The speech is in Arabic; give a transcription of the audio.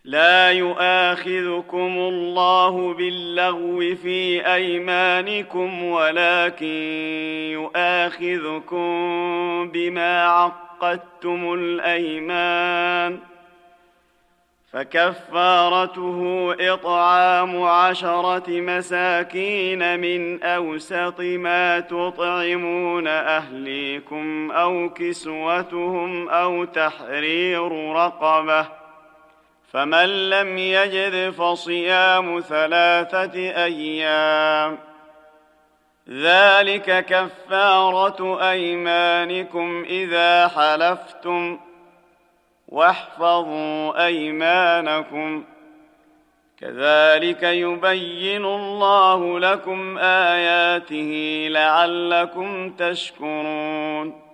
لا يؤاخذكم الله باللغو في أيمانكم ولكن يؤاخذكم بما عقدتم الأيمان، فكفارته إطعام 10 مساكين من أوسط ما تطعمون أهليكم أو كسوتهم أو تحرير رقبة، فمن لم يجد فصيام 3 أيام، ذلك كفارة أيمانكم إذا حلفتم، واحفظوا أيمانكم، كذلك يبين الله لكم آياته لعلكم تشكرون.